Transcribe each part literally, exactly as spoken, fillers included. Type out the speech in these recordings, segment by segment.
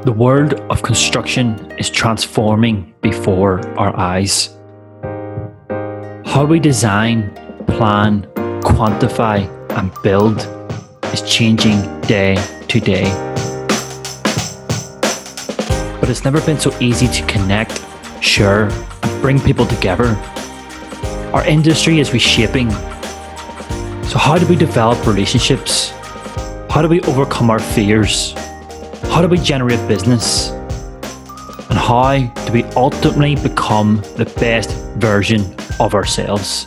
The world of construction is transforming before our eyes. How we design, plan, quantify, and build is changing day to day. But it's never been so easy to connect, share, and bring people together. Our industry is reshaping. So how do we develop relationships? How do we overcome our fears? How do we generate business? And how do we ultimately become the best version of ourselves?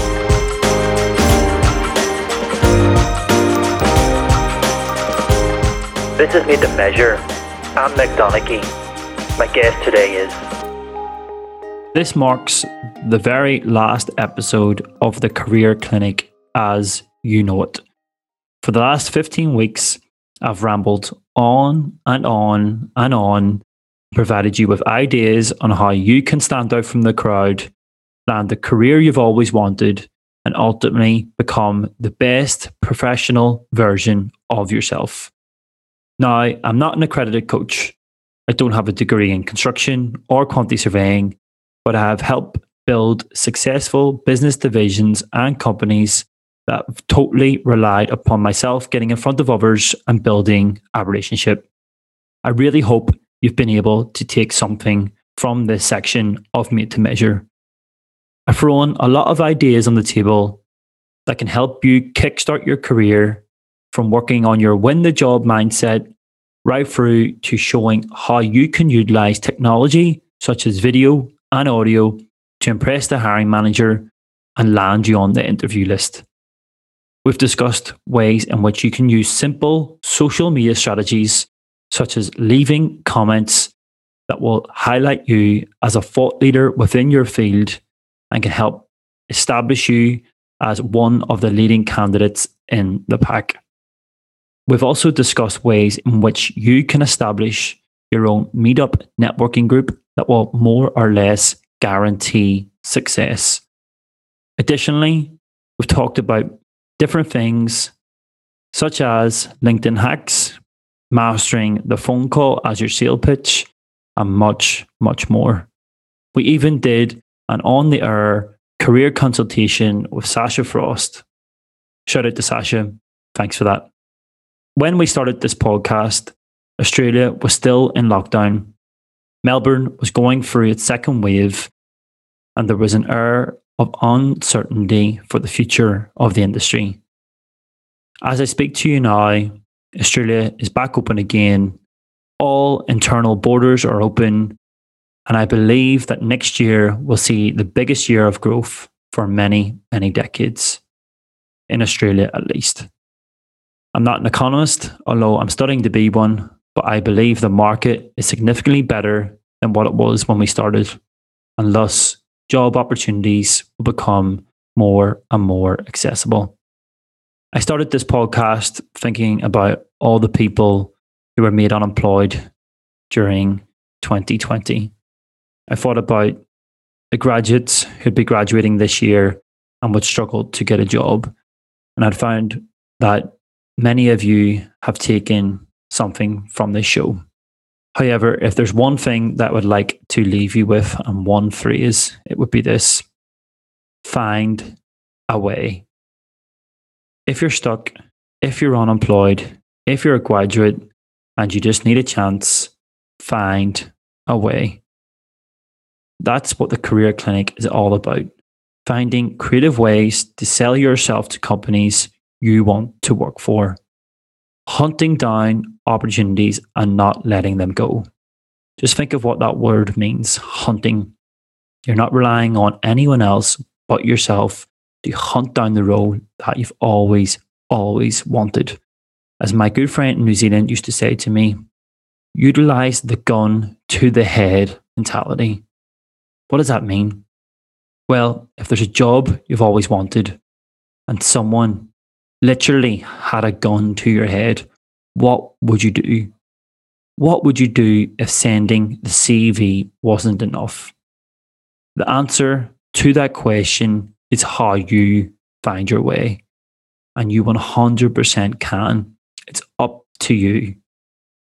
This is Made to Measure. I'm Mick Donaghy. My guest today is... This marks the very last episode of the Career Clinic as you know it. For the last fifteen weeks, I've rambled on and on and on, provided you with ideas on how you can stand out from the crowd, land the career you've always wanted, and ultimately become the best professional version of yourself. Now, I'm not an accredited coach. I don't have a degree in construction or quantity surveying, but I have helped build successful business divisions and companies that have totally relied upon myself getting in front of others and building a relationship. I really hope you've been able to take something from this section of Made to Measure. I've thrown a lot of ideas on the table that can help you kickstart your career, from working on your win the job mindset right through to showing how you can utilize technology such as video and audio to impress the hiring manager and land you on the interview list. We've discussed ways in which you can use simple social media strategies, such as leaving comments that will highlight you as a thought leader within your field and can help establish you as one of the leading candidates in the pack. We've also discussed ways in which you can establish your own meetup networking group that will more or less guarantee success. Additionally, we've talked about different things such as LinkedIn hacks, mastering the phone call as your sales pitch, and much, much more. We even did an on-the-air career consultation with Sasha Frost. Shout out to Sasha. Thanks for that. When we started this podcast, Australia was still in lockdown. Melbourne was going through its second wave, and there was an air of uncertainty for the future of the industry. As I speak to you now, Australia is back open again. All internal borders are open, and I believe that next year will see the biggest year of growth for many, many decades, in Australia at least. I'm not an economist, although I'm studying to be one, but I believe the market is significantly better than what it was when we started, and thus job opportunities will become more and more accessible. I started this podcast thinking about all the people who were made unemployed during twenty twenty. I thought about the graduates who'd be graduating this year and would struggle to get a job. And I'd found that many of you have taken something from this show. However, if there's one thing that I would like to leave you with, and one phrase, it would be this: find a way. If you're stuck, if you're unemployed, if you're a graduate and you just need a chance, find a way. That's what the Career Clinic is all about. Finding creative ways to sell yourself to companies you want to work for. Hunting down opportunities and not letting them go. Just think of what that word means, hunting. You're not relying on anyone else but yourself to hunt down the role that you've always, always wanted. As my good friend in New Zealand used to say to me, utilize the gun to the head mentality. What does that mean? Well, if there's a job you've always wanted and someone literally had a gun to your head, what would you do? What would you do if sending the C V wasn't enough? The answer to that question is how you find your way. And you one hundred percent can. It's up to you.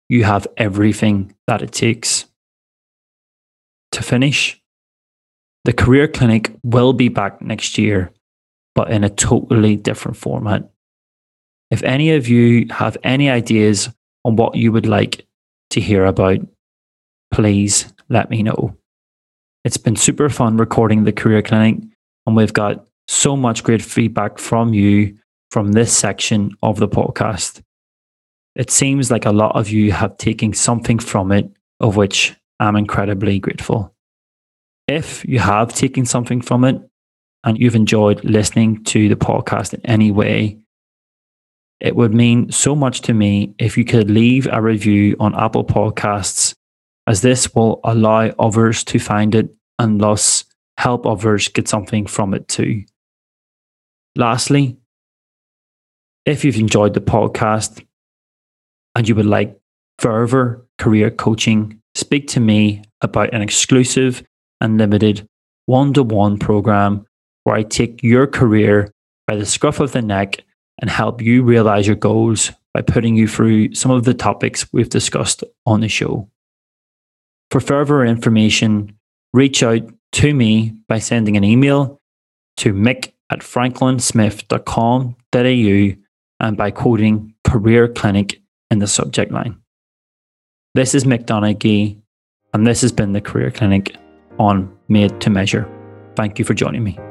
you have everything that it takes. To finish, the Career Clinic will be back next year, but in a totally different format. If any of you have any ideas on what you would like to hear about, please let me know. It's been super fun recording the Career Clinic, and we've got so much great feedback from you from this section of the podcast. It seems like a lot of you have taken something from it, of which I'm incredibly grateful. If you have taken something from it and you've enjoyed listening to the podcast in any way, it would mean so much to me if you could leave a review on Apple Podcasts, as this will allow others to find it and thus help others get something from it too. Lastly, if you've enjoyed the podcast and you would like further career coaching, speak to me about an exclusive and limited one-to-one program where I take your career by the scruff of the neck and help you realize your goals by putting you through some of the topics we've discussed on the show. For further information, reach out to me by sending an email to mick at franklinsmith dot com dot a u and by quoting Career Clinic in the subject line. This is Mick Donaghy, and this has been the Career Clinic on Made to Measure. Thank you for joining me.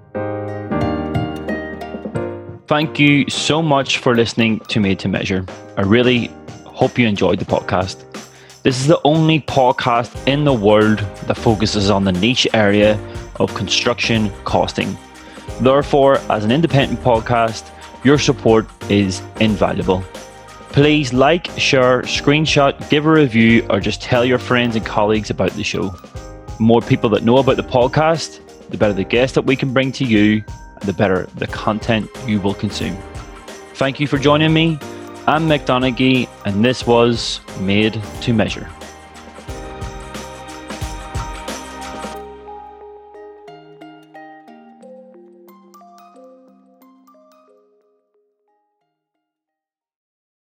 Thank you so much for listening to Made to Measure. I really hope you enjoyed the podcast. This is the only podcast in the world that focuses on the niche area of construction costing. Therefore, as an independent podcast, your support is invaluable. Please like, share, screenshot, give a review, or just tell your friends and colleagues about the show. The more people that know about the podcast, the better the guests that we can bring to you, and the better the content you will consume. Thank you for joining me. I'm Mick Donaghy, and this was Made to Measure.